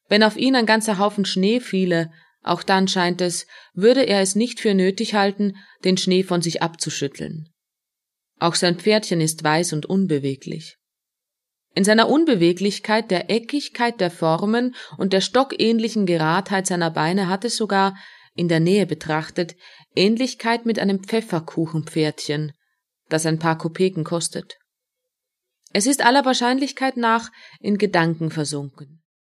Wenn auf ihn ein ganzer Haufen Schnee fiele, auch dann scheint es, würde er es nicht für nötig halten, den Schnee von sich abzuschütteln. Auch sein Pferdchen ist weiß und unbeweglich. In seiner Unbeweglichkeit, der Eckigkeit der Formen und der stockähnlichen Geradheit seiner Beine hat es sogar, in der Nähe betrachtet, Ähnlichkeit mit einem Pfefferkuchenpferdchen, das ein paar Kopeken kostet. Es ist aller Wahrscheinlichkeit nach in Gedanken versunken.